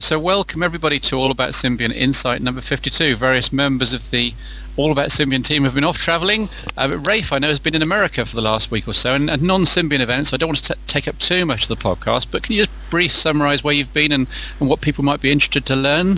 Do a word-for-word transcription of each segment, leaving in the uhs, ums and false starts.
So welcome everybody to All About Symbian Insight number fifty-two. Various members of the All About Symbian team have been off travelling. Uh, but Rafe, I know, has been in America for the last week or so, and, and non-Symbian events, so I don't want to t- take up too much of the podcast, but can you just brief summarise where you've been and, and what people might be interested to learn?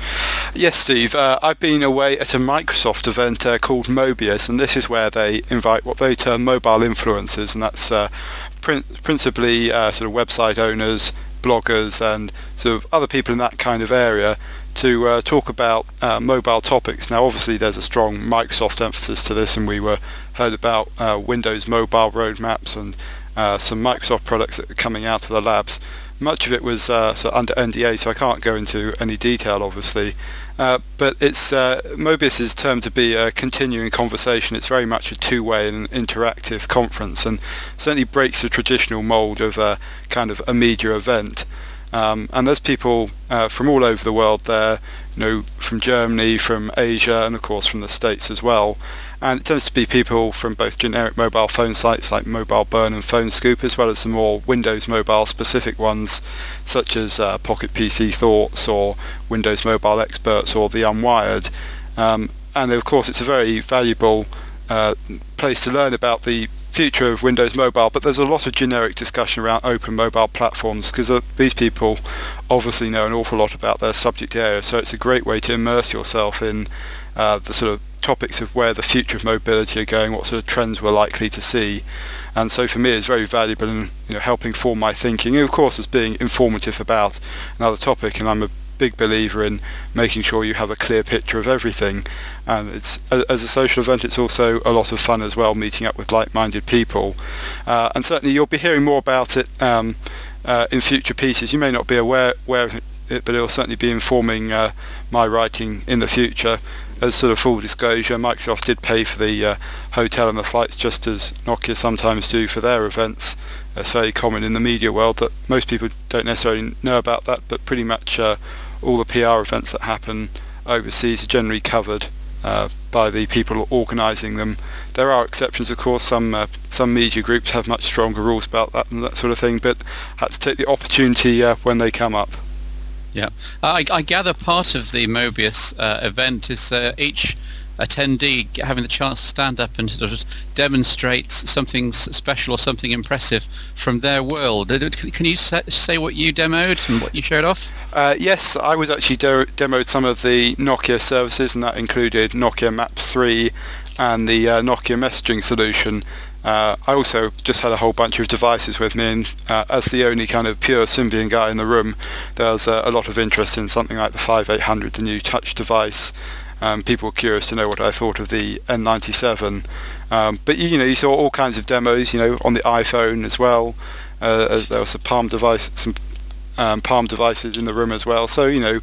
Yes, Steve. Uh, I've been away at a Microsoft event uh, called Mobius, and this is where they invite what they term mobile influencers, and that's uh, prin- principally uh, sort of website owners, bloggers and sort of other people in that kind of area to uh, talk about uh, mobile topics. Now obviously there's a strong Microsoft emphasis to this, and we were heard about uh, Windows mobile roadmaps and uh, some Microsoft products that are coming out of the labs. Much of it was uh, sort of under N D A, so I can't go into any detail obviously, uh, but it's uh, Mobius is termed to be a continuing conversation. It's very much a two-way and interactive conference, and certainly breaks the traditional mould of a kind of a media event. Um, and there's people uh, from all over the world there, you know, from Germany, from Asia, and of course from the States as well. And it tends to be people from both generic mobile phone sites like Mobile Burn and Phone Scoop, as well as some more Windows Mobile specific ones such as uh, Pocket P C Thoughts or Windows Mobile Experts or The Unwired. Um, and of course it's a very valuable uh, place to learn about the future of Windows Mobile, but there's a lot of generic discussion around open mobile platforms because uh, these people obviously know an awful lot about their subject area, so it's a great way to immerse yourself in uh, the sort of topics of where the future of mobility are going, what sort of trends we're likely to see. And so for me it's very valuable in, you know, helping form my thinking, and of course as being informative about another topic. And I'm a big believer in making sure you have a clear picture of everything, and it's as a social event it's also a lot of fun as well, meeting up with like-minded people, uh, and certainly you'll be hearing more about it um, uh, in future pieces. You may not be aware, aware of it, but it'll certainly be informing uh, my writing in the future. As sort of full disclosure, Microsoft did pay for the uh, hotel and the flights, just as Nokia sometimes do for their events. It's very common in the media world that most people don't necessarily know about that, but pretty much uh, all the P R events that happen overseas are generally covered uh, by the people organising them. There are exceptions, of course. Some uh, some media groups have much stronger rules about that and that sort of thing, but had to take the opportunity uh, when they come up. Yeah, I, I gather part of the Mobius uh, event is uh, each attendee having the chance to stand up and sort of demonstrate something special or something impressive from their world. Can you say what you demoed and what you showed off? Uh, yes, I was actually de- demoed some of the Nokia services, and that included Nokia Maps three and the uh, Nokia messaging solution. Uh, I also just had a whole bunch of devices with me, and uh, as the only kind of pure Symbian guy in the room, there was uh, a lot of interest in something like the five eight hundred, the new touch device. Um, people were curious to know what I thought of the N ninety-seven. Um, but you know, you saw all kinds of demos, you know, on the iPhone as well. Uh, as there was a Palm device, some um, Palm devices in the room as well. So you know,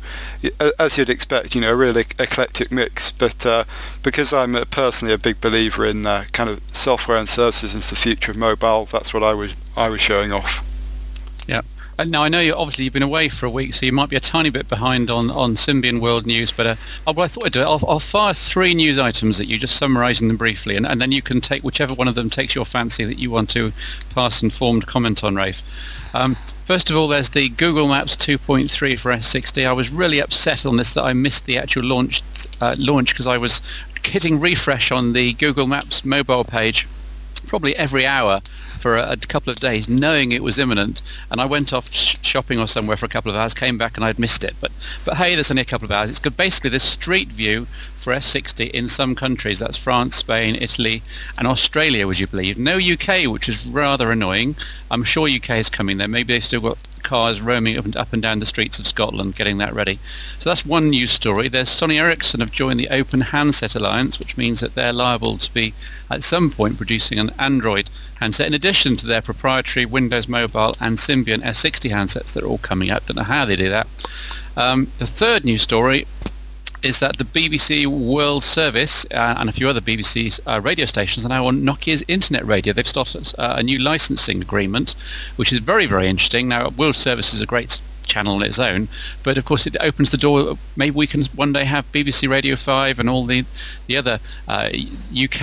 as you'd expect, you know, a really eclectic mix. But uh, because I'm uh, personally a big believer in uh, kind of software and services as the future of mobile, that's what I was I was showing off. Yeah. Now I know you obviously you've been away for a week, so you might be a tiny bit behind on, on Symbian World News. But uh, what I thought I'd do, I'll, I'll fire three news items at you, just summarising them briefly, and, and then you can take whichever one of them takes your fancy that you want to pass informed comment on, Rafe. Um, first of all, there's the Google Maps two point three for S sixty. I was really upset on this that I missed the actual launch uh, launch because I was hitting refresh on the Google Maps mobile page probably every hour for a, a couple of days, knowing it was imminent, and I went off sh- shopping or somewhere for a couple of hours, came back and I'd missed it. But but hey, there's only a couple of hours. It's good. Basically the street view for S sixty in some countries. That's France, Spain, Italy, and Australia, would you believe? No U K, which is rather annoying. I'm sure U K is coming there. Maybe they've still got cars roaming up and, up and down the streets of Scotland getting that ready. So that's one news story. There's Sony Ericsson have joined the Open Handset Alliance, which means that they're liable to be at some point producing an Android handset in addition to their proprietary Windows Mobile and Symbian S sixty handsets that are all coming out. Don't know how they do that. Um, the third news story is that the B B C World Service uh, and a few other B B C uh, radio stations are now on Nokia's internet radio. They've started uh, a new licensing agreement, which is very, very interesting. Now, World Service is a great channel on its own, but of course it opens the door. Maybe we can one day have B B C Radio five and all the the other uh, U K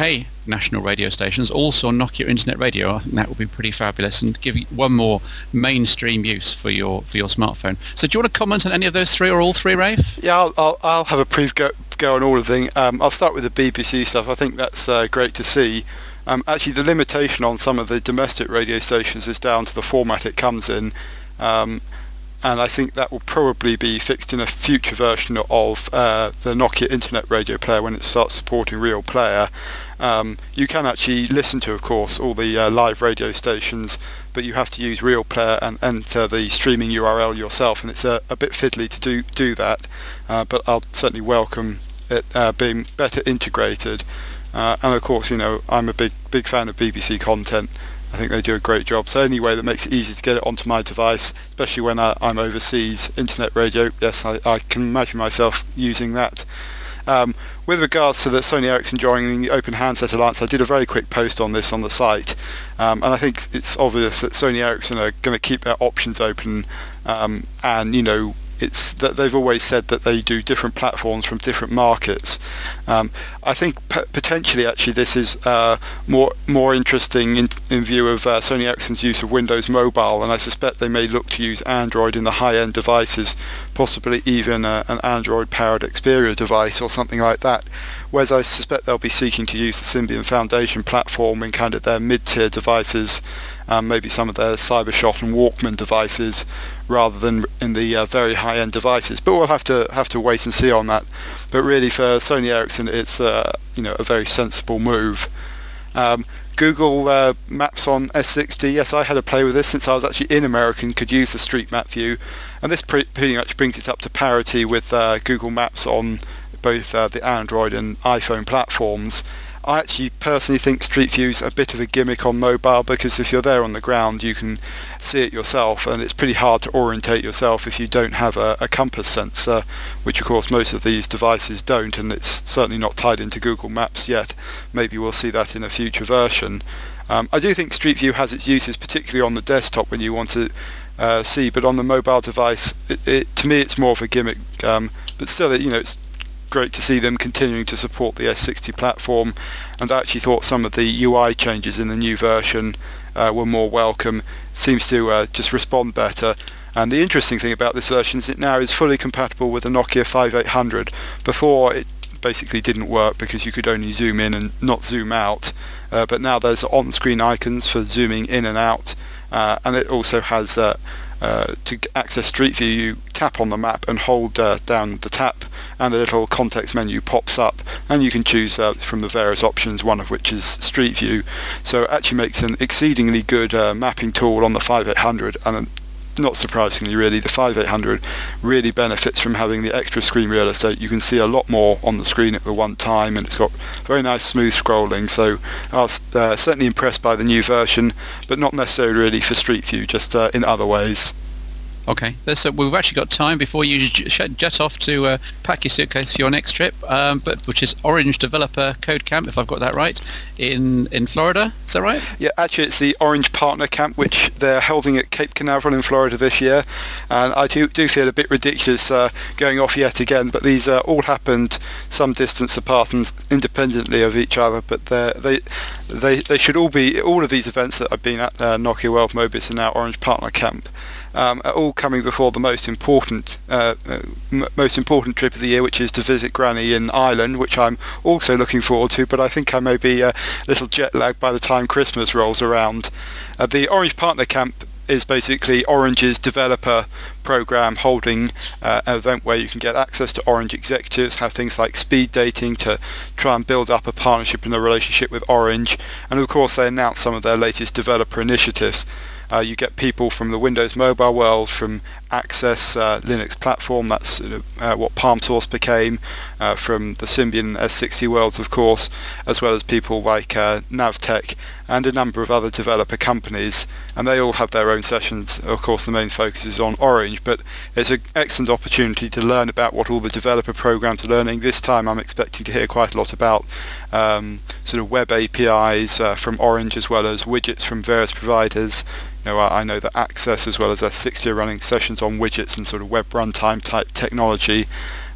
national radio stations, also Nokia Internet Radio. I think that would be pretty fabulous and give you one more mainstream use for your for your smartphone. So do you want to comment on any of those three or all three, Rafe? Yeah, I'll, I'll, I'll have a brief go, go on all of them. Um, I'll start with the B B C stuff. I think that's uh, great to see. Um, actually, the limitation on some of the domestic radio stations is down to the format it comes in. Um, and I think that will probably be fixed in a future version of uh, the Nokia Internet Radio Player when it starts supporting Real Player. Um, you can actually listen to, of course, all the uh, live radio stations, but you have to use Real Player and enter the streaming U R L yourself, and it's a, a bit fiddly to do do that. Uh, but I'll certainly welcome it uh, being better integrated. Uh, and of course, you know, I'm a big big fan of B B C content. I think they do a great job. So any way that makes it easy to get it onto my device, especially when I, I'm overseas, internet radio, yes, I, I can imagine myself using that. Um, with regards to the Sony Ericsson joining the Open Handset Alliance, I did a very quick post on this on the site, um, and I think it's obvious that Sony Ericsson are going to keep their options open, um, and you know, it's that they've always said that they do different platforms from different markets. Um, I think p- potentially actually this is uh, more more interesting in, in view of uh, Sony Ericsson's use of Windows Mobile, and I suspect they may look to use Android in the high-end devices, possibly even uh, an Android-powered Xperia device or something like that. Whereas I suspect they'll be seeking to use the Symbian Foundation platform in kind of their mid-tier devices, um, maybe some of their Cybershot and Walkman devices, rather than in the uh, very high-end devices. But we'll have to have to wait and see on that. But really, for Sony Ericsson, it's uh, you know a very sensible move. Um, Google uh, Maps on S sixty. Yes, I had a play with this since I was actually in America and could use the Street Map view, and this pre- pretty much brings it up to parity with uh, Google Maps on both uh, the Android and iPhone platforms. I actually personally think Street View's a bit of a gimmick on mobile, because if you're there on the ground you can see it yourself, and it's pretty hard to orientate yourself if you don't have a, a compass sensor, which of course most of these devices don't, and it's certainly not tied into Google Maps yet. Maybe we'll see that in a future version. Um, I do think Street View has its uses, particularly on the desktop when you want to uh, see, but on the mobile device, it, it, to me it's more of a gimmick, um, but still, you know, it's great to see them continuing to support the S sixty platform, and I actually thought some of the U I changes in the new version uh, were more welcome. Seems to uh, just respond better. And the interesting thing about this version is it now is fully compatible with the Nokia fifty-eight hundred. Before it basically didn't work because you could only zoom in and not zoom out, uh, but now there's on-screen icons for zooming in and out, uh, and it also has uh, Uh, to access Street View, you tap on the map and hold uh, down the tap, and a little context menu pops up, and you can choose uh, from the various options, one of which is Street View. So it actually makes an exceedingly good uh, mapping tool on the fifty-eight hundred, and uh, not surprisingly really, the fifty-eight hundred really benefits from having the extra screen real estate. You can see a lot more on the screen at the one time, and it's got very nice smooth scrolling, so I was uh, certainly impressed by the new version, but not necessarily really for Street View, just uh, in other ways. Okay, There's, uh, we've actually got time before you j- jet off to uh, pack your suitcase for your next trip, um, but which is Orange Developer Code Camp, if I've got that right, in in Florida. Is that right? Yeah, actually it's the Orange Partner Camp, which they're holding at Cape Canaveral in Florida this year, and I do, do feel a bit ridiculous uh, going off yet again, but these uh, all happened some distance apart and independently of each other, but they they they should all be, all of these events that I've been at, uh, Nokia World Mobius and now Orange Partner Camp, Um, are all coming before the most important uh, uh, m- most important trip of the year, which is to visit Granny in Ireland, which I'm also looking forward to, but I think I may be a little jet lagged by the time Christmas rolls around. Uh, the Orange Partner Camp is basically Orange's developer program, holding uh, an event where you can get access to Orange executives, have things like speed dating to try and build up a partnership and a relationship with Orange, and of course they announce some of their latest developer initiatives. Uh, you get people from the Windows Mobile world, from Access uh, Linux platform, that's sort of, uh, what PalmSource became, uh, from the Symbian S sixty worlds, of course, as well as people like uh, Navtech and a number of other developer companies, and they all have their own sessions. Of course, the main focus is on Orange, but it's an excellent opportunity to learn about what all the developer programs are learning. This time I'm expecting to hear quite a lot about um, sort of web A P Is uh, from Orange, as well as widgets from various providers. You know, I know that Access as well as S sixty are running sessions on widgets and sort of web runtime type technology.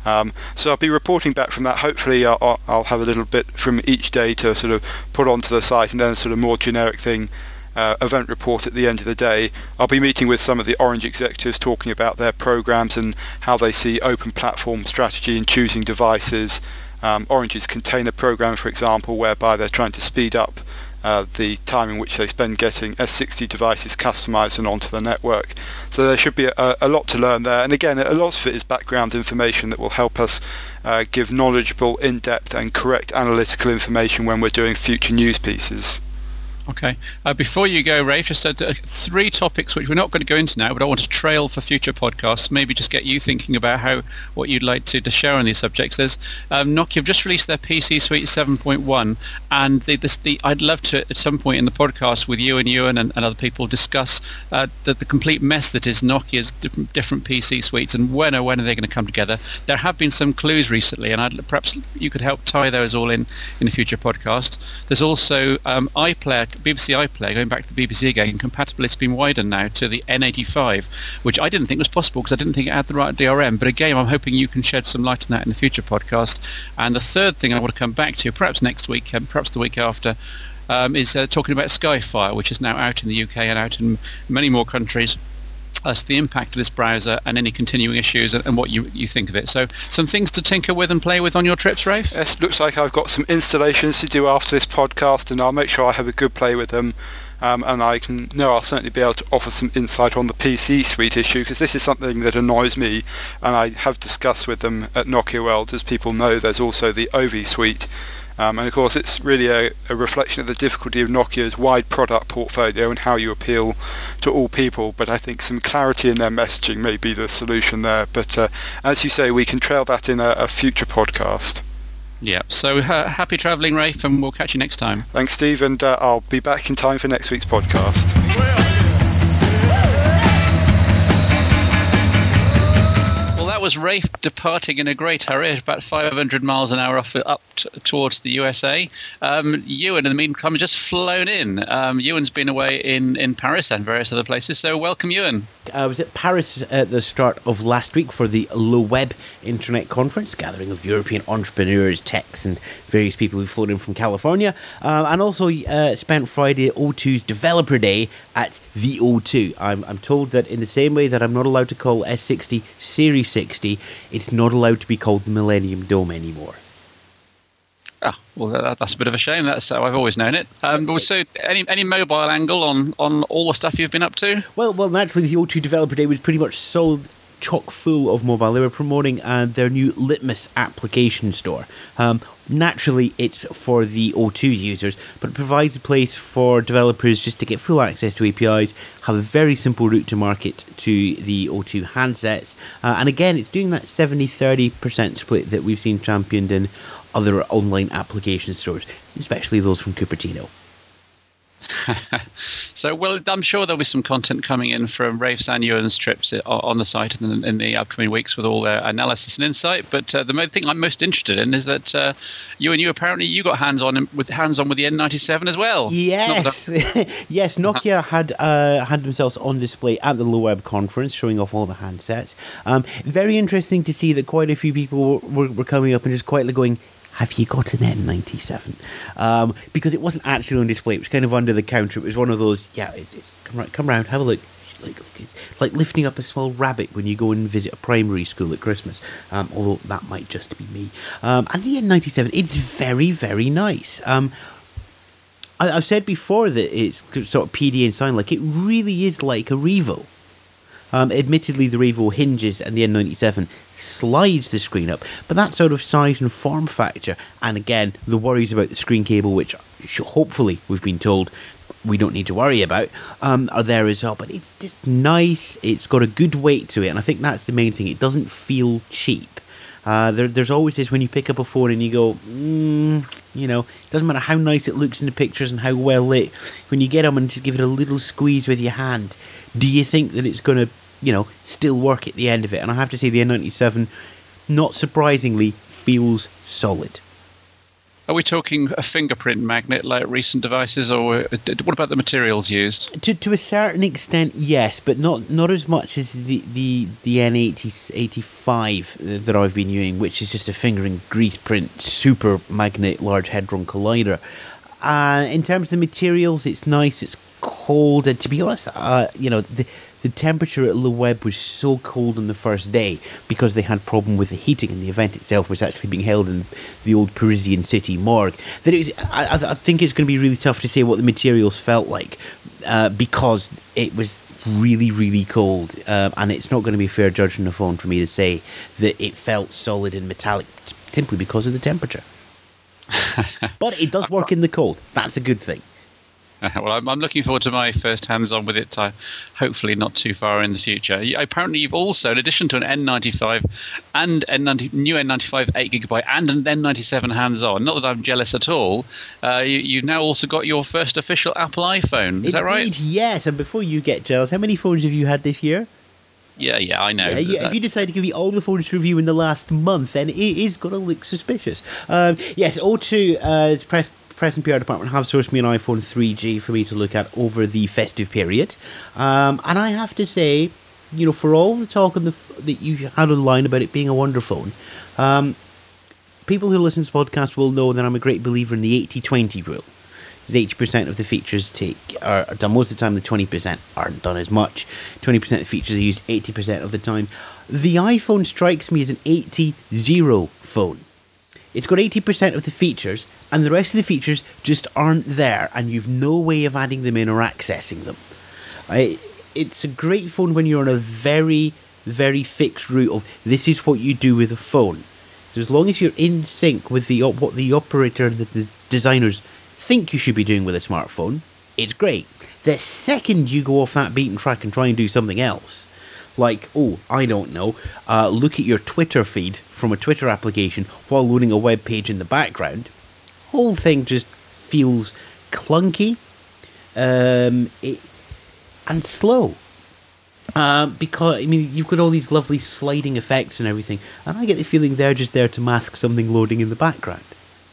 Um, so I'll be reporting back from that. Hopefully I'll, I'll have a little bit from each day to sort of put onto the site, and then a sort of more generic thing, uh, event report at the end of the day. I'll be meeting with some of the Orange executives, talking about their programs and how they see open platform strategy in choosing devices. Um, Orange's container program, for example, whereby they're trying to speed up Uh, the time in which they spend getting S sixty devices customized and onto the network. So there should be a, a lot to learn there. And again, a lot of it is background information that will help us uh, give knowledgeable, in-depth and correct analytical information when we're doing future news pieces. Okay. Uh, before you go, Rafe, just uh, three topics which we're not going to go into now, but I want to trail for future podcasts. Maybe just get you thinking about how what you'd like to, to share on these subjects. There's um, Nokia have just released their P C Suite seven point one, and the, this, the, I'd love to at some point in the podcast with you and Ewan and, and other people discuss uh, the, the complete mess that is Nokia's different, different P C suites, and when or when are they going to come together. There have been some clues recently, and I'd, perhaps you could help tie those all in in a future podcast. There's also um, iPlayer. B B C iPlayer, going back to the B B C again, compatibility has been widened now to the N eighty-five, which I didn't think was possible because I didn't think it had the right D R M. But again, I'm hoping you can shed some light on that in a future podcast. And the third thing I want to come back to, perhaps next week, um, perhaps the week after, um, is uh, talking about Skyfire, which is now out in the U K and out in many more countries. As to the impact of this browser and any continuing issues, and, and what you, you think of it. So some things to tinker with and play with on your trips, Rafe? Yes, looks like I've got some installations to do after this podcast, and I'll make sure I have a good play with them. Um, and I can no, I'll certainly be able to offer some insight on the P C suite issue, because this is something that annoys me, and I have discussed with them at Nokia World. As people know, there's also the O V suite. Um, and of course it's really a, a reflection of the difficulty of Nokia's wide product portfolio and how you appeal to all people, but I think some clarity in their messaging may be the solution there. But uh, as you say, we can trail that in a, a future podcast. Yeah, so uh, happy travelling, Rafe, and we'll catch you next time. Thanks, Steve, and uh, I'll be back in time for next week's podcast. Was Rafe departing in a great hurry, about five hundred miles an hour off up t- towards the U S A. Um, Ewan, in the meantime, has just flown in. Um, Ewan's been away in, in Paris and various other places, so welcome, Ewan. I was at Paris at the start of last week for the Le Web Internet Conference, gathering of European entrepreneurs, techs, and various people who've flown in from California, um, and also uh, spent Friday at O two's Developer Day at the O two. I'm, I'm told that in the same way that I'm not allowed to call S sixty Series sixty, it's not allowed to be called the Millennium Dome anymore. Ah, well, that, that's a bit of a shame. That's how I've always known it. Um, but so, any any mobile angle on, on all the stuff you've been up to? Well, well, naturally, the O two Developer Day was pretty much so chock full of mobile. They were promoting uh, their new Litmus application store. Um, naturally, it's for the O two users, but it provides a place for developers just to get full access to A P Is, have a very simple route to market to the O two handsets, uh, and again, it's doing that seventy thirty percent split that we've seen championed in other online application stores, especially those from Cupertino. So, well, I'm sure there'll be some content coming in from Rafe and Ewan's trips on the site in, in the upcoming weeks with all their analysis and insight. But uh, the main thing I'm most interested in is that uh, you and you apparently you got hands on with hands on with the N ninety-seven as well. Yes, yes. Nokia had uh, had themselves on display at the Le Web conference, showing off all the handsets. Um, very interesting to see that quite a few people were, were coming up and just quietly going, "Have you got an N ninety-seven?" Um, because it wasn't actually on display. It was kind of under the counter. It was one of those, yeah, it's, it's come right, come round, have a look. Like, it's like lifting up a small rabbit when you go and visit a primary school at Christmas. Um, although that might just be me. Um, and the N ninety-seven, it's very, very nice. Um, I, I've said before that it's sort of P D A and sound like. It really is like a Revo. Um, admittedly, the Revo hinges and the N ninety-seven slides the screen up, but that sort of size and form factor, and again, the worries about the screen cable, which hopefully we've been told we don't need to worry about, um, are there as well. But it's just nice, it's got a good weight to it, and I think that's the main thing. It doesn't feel cheap. Uh, there, there's always this when you pick up a phone and you go, mm, you know, it doesn't matter how nice it looks in the pictures and how well lit, when you get them and just give it a little squeeze with your hand, do you think that it's going to, you know, still work at the end of it? And I have to say the N ninety-seven, not surprisingly, feels solid. Are we talking a fingerprint magnet like recent devices, or what about the materials used? To to a certain extent, yes, but not not as much as the the, the N eighty eighty-five that I've been using, which is just a finger and grease print super magnet large hadron collider. Uh, in terms of the materials, it's nice, it's cold, and to be honest, uh, you know, the the temperature at Le Webb was so cold on the first day because they had problem with the heating, and the event itself was actually being held in the old Parisian city morgue, that it was, I, I think it's going to be really tough to say what the materials felt like uh, because it was really, really cold, uh, and it's not going to be a fair judge on the phone for me to say that it felt solid and metallic simply because of the temperature. But it does work in the cold. That's a good thing. Well, I'm, I'm looking forward to my first hands-on with it, uh, hopefully not too far in the future. You, apparently, you've also, in addition to an N ninety-five and N ninety, new N ninety-five eight gigabyte and an N ninety-seven hands-on, not that I'm jealous at all, uh, you, you've now also got your first official Apple iPhone. Is Indeed, that right? Yes, and before you get jealous, how many phones have you had this year? Yeah, yeah, I know. Yeah, you, if you decide to give me all the phones to review in the last month, then it is going to look suspicious. Um, yes, O two, uh, it's press, press and P R department have sourced me an iPhone three G for me to look at over the festive period. Um, and I have to say, you know, for all the talk on the, that you had online about it being a wonder phone, um, people who listen to this podcast will know that I'm a great believer in the eighty twenty rule. Because eighty percent of the features take are, are done most of the time, the twenty percent aren't done as much. twenty percent of the features are used eighty percent of the time. The iPhone strikes me as an eighty zero phone. It's got eighty percent of the features, and the rest of the features just aren't there, and you've no way of adding them in or accessing them. I, it's a great phone when you're on a very, very fixed route of this is what you do with a phone. So as long as you're in sync with the what the operator and the, the designers think you should be doing with a smartphone, it's great. The second you go off that beaten track and try and do something else, like, oh, I don't know, uh, look at your Twitter feed from a Twitter application while loading a web page in the background, whole thing just feels clunky um, it, and slow. Um, because, I mean, you've got all these lovely sliding effects and everything, and I get the feeling they're just there to mask something loading in the background.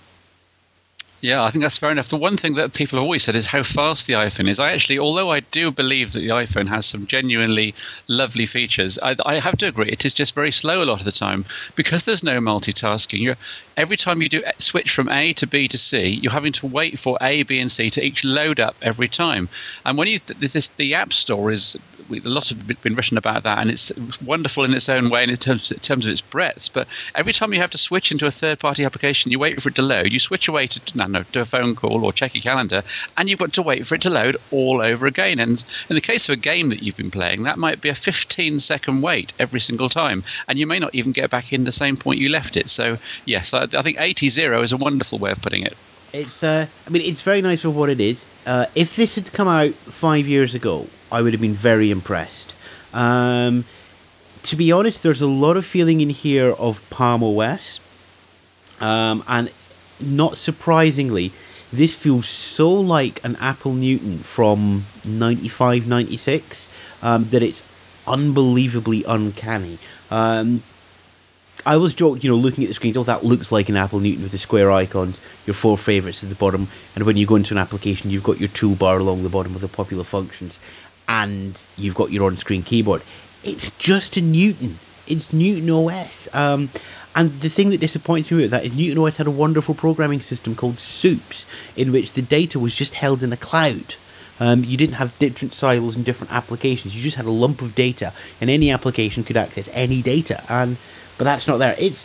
Yeah, I think that's fair enough. The one thing that people have always said is how fast the iPhone is. I actually, although I do believe that the iPhone has some genuinely lovely features, I, I have to agree it is just very slow a lot of the time because there's no multitasking. You're, every time you do switch from A to B to C, you're having to wait for A, B, and C to each load up every time. And when you this the App Store is. A lot have been written about that, and it's wonderful in its own way in terms, in terms of its breadth. But every time you have to switch into a third-party application, you wait for it to load. You switch away to no, no, do a phone call or check your calendar, and you've got to wait for it to load all over again. And in the case of a game that you've been playing, that might be a fifteen-second wait every single time, and you may not even get back in the same point you left it. So, yes, I, I think eighty zero is a wonderful way of putting it. It's, uh, I mean, it's very nice for what it is. Uh, if this had come out five years ago, I would have been very impressed. Um, to be honest, there's a lot of feeling in here of Palm O S. Um, and not surprisingly, this feels so like an Apple Newton from ninety-five, ninety-six um, that it's unbelievably uncanny. Um, I always joke, you know, looking at the screens, oh, that looks like an Apple Newton with the square icons, your four favourites at the bottom, and when you go into an application, you've got your toolbar along the bottom with the popular functions, and you've got your on-screen keyboard. It's just a Newton. It's Newton O S. Um, and the thing that disappoints me with that is Newton O S had a wonderful programming system called Soups, in which the data was just held in a cloud. Um, you didn't have different silos and different applications. You just had a lump of data, and any application could access any data. And but that's not there. It's.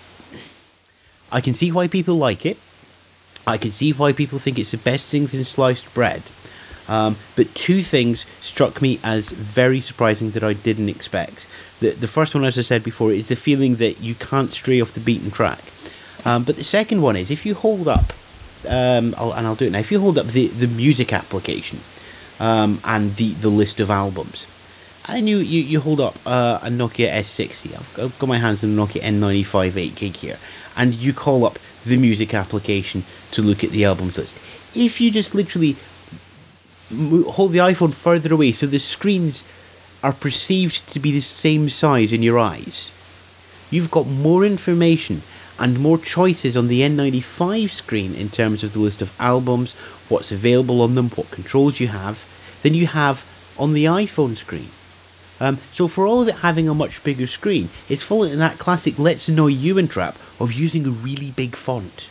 I can see why people like it. I can see why people think it's the best thing since sliced bread. Um, but two things struck me as very surprising that I didn't expect. The the first one, as I said before, is the feeling that you can't stray off the beaten track. Um, but the second one is if you hold up, um, I'll, and I'll do it now. If you hold up the, the music application um, and the, the list of albums, and you, you, you hold up uh, a Nokia S sixty, I've, I've got my hands on the Nokia N ninety-five eight gig here, and you call up the music application to look at the albums list. If you just literally hold the iPhone further away so the screens are perceived to be the same size in your eyes, you've got more information and more choices on the N ninety-five screen in terms of the list of albums, what's available on them, what controls you have, than you have on the iPhone screen. Um, so for all of it having a much bigger screen, it's falling in that classic let's annoy you trap of using a really big font.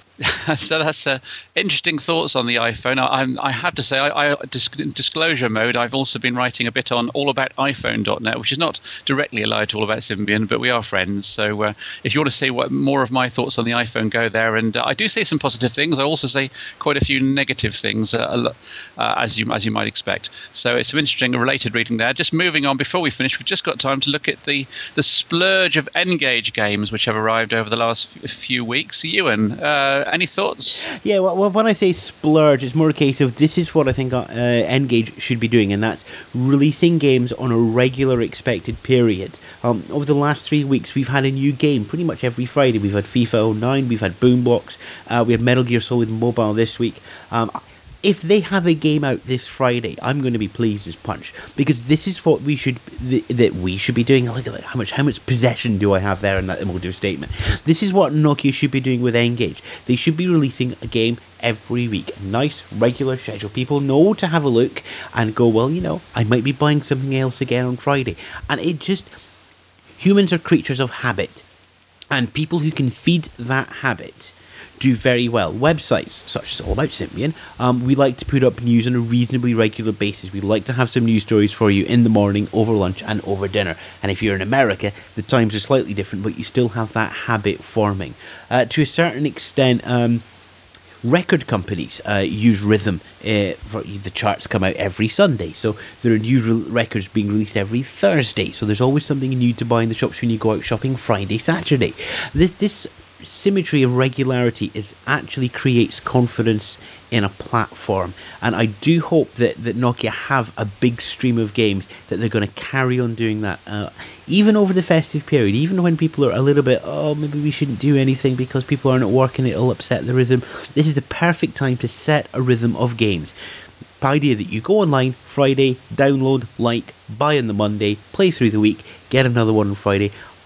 So that's uh, interesting thoughts on the iPhone. I, I have to say, I, I dis- in disclosure mode, I've also been writing a bit on all about iPhone dot net, which is not directly allied to All About Symbian, but we are friends. So uh, if you want to see what more of my thoughts on the iPhone, go there. And uh, I do say some positive things. I also say quite a few negative things, uh, uh, as you as you might expect. So it's some interesting related reading there. Just moving on, before we finish, we've just got time to look at the, the splurge of N-Gage games which have arrived over the last f- few weeks. Ewan, uh, any thoughts? Yeah, well, well, when I say splurge, it's more a case of this is what I think uh, N-Gage should be doing, and that's releasing games on a regular expected period. Um, over the last three weeks, we've had a new game pretty much every Friday. We've had FIFA oh nine, we've had Boom Blocks, uh, we had Metal Gear Solid Mobile this week. Um, if they have a game out this Friday, I'm going to be pleased as punch, because this is what we should th- that we should be doing. Look at that. How much how much possession do I have there in that emotive statement? This is what Nokia should be doing with N-Gage. They should be releasing a game every week, a nice regular schedule. People know to have a look and go, well, you know, I might be buying something else again on Friday. And it just, humans are creatures of habit, and people who can feed that habit do very well. Websites such as All About Symbian, um, we like to put up news on a reasonably regular basis. We like to have some news stories for you in the morning, over lunch and over dinner. And if you're in America, the times are slightly different, but you still have that habit forming. Uh, to a certain extent, um, record companies uh, use rhythm. Uh, for, the charts come out every Sunday, so there are new re- records being released every Thursday. So there's always something new to buy in the shops when you go out shopping Friday, Saturday. This this symmetry and regularity is actually creates confidence in a platform, and I do hope that, that Nokia have a big stream of games that they're going to carry on doing that uh, even over the festive period, even when people are a little bit, oh, maybe we shouldn't do anything because people aren't at work and it'll upset the rhythm. This is a perfect time to set a rhythm of games. The idea that you go online Friday, download, like, buy on the Monday, play through the week, get another one on Friday,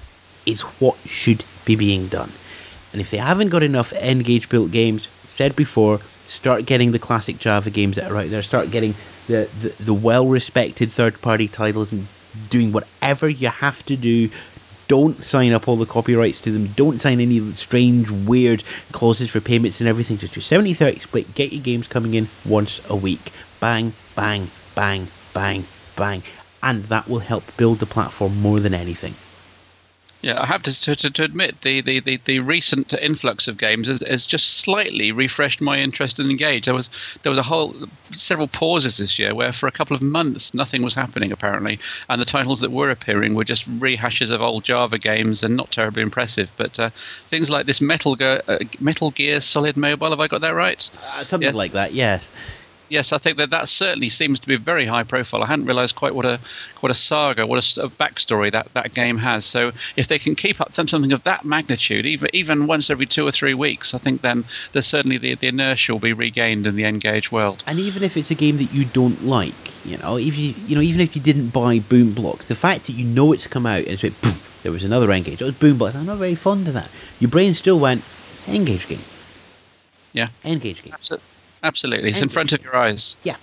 is what should be being done. And if they haven't got enough N-Gage built games, said before, start getting the classic Java games that are out there. Start getting the, the, the well-respected third-party titles and doing whatever you have to do. Don't sign up all the copyrights to them. Don't sign any strange, weird clauses for payments and everything. Just do seventy thirty split. Get your games coming in once a week. Bang, bang, bang, bang, bang. And that will help build the platform more than anything. Yeah, I have to to, to admit the, the, the, the recent influx of games has, has just slightly refreshed my interest in N-Gage. There was there was a whole several pauses this year where for a couple of months nothing was happening apparently, and the titles that were appearing were just rehashes of old Java games and not terribly impressive. But uh, things like this Metal Gear, uh, Metal Gear Solid Mobile, have I got that right? Uh, something yeah. like that, yes. Yes, I think that that certainly seems to be very high profile. I hadn't realised quite what a what a saga, what a, a backstory that, that game has. So if they can keep up something of that magnitude, even even once every two or three weeks, I think then there's certainly the, the inertia will be regained in the N-Gage world. And even if it's a game that you don't like, you know, if you you know even if you didn't buy Boom Blocks, the fact that you know it's come out and it's like, boom, there was another N-Gage. It was Boom Blocks. I'm not very fond of that. Your brain still went N-Gage game. Yeah, N-Gage game. Absolutely. Absolutely. It's in front of your eyes. Yeah.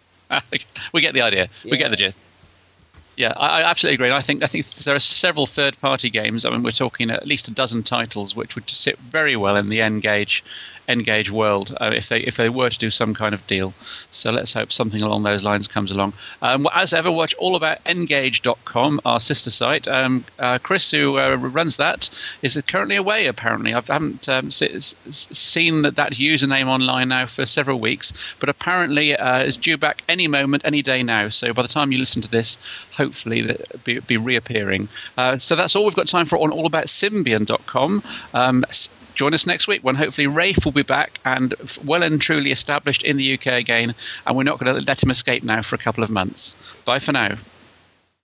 We get the idea. Yeah. We get the gist. Yeah, I, I absolutely agree. I think I think there are several third-party games. I mean, we're talking at least a dozen titles which would sit very well in the N-Gage N-Gage world uh, if they if they were to do some kind of deal. So let's hope something along those lines comes along. Um, as ever, watch all about N Gage dot com, our sister site. Um, uh, Chris, who uh, runs that, is currently away. Apparently, I haven't um, seen that, that username online now for several weeks, but apparently uh, is due back any moment, any day now. So by the time you listen to this, hopefully that be, be reappearing. Uh, so that's all we've got time for on all about Symbian dot com. Um, Join us next week when hopefully Rafe will be back and well and truly established in the U K again, and we're not going to let him escape now for a couple of months. Bye for now.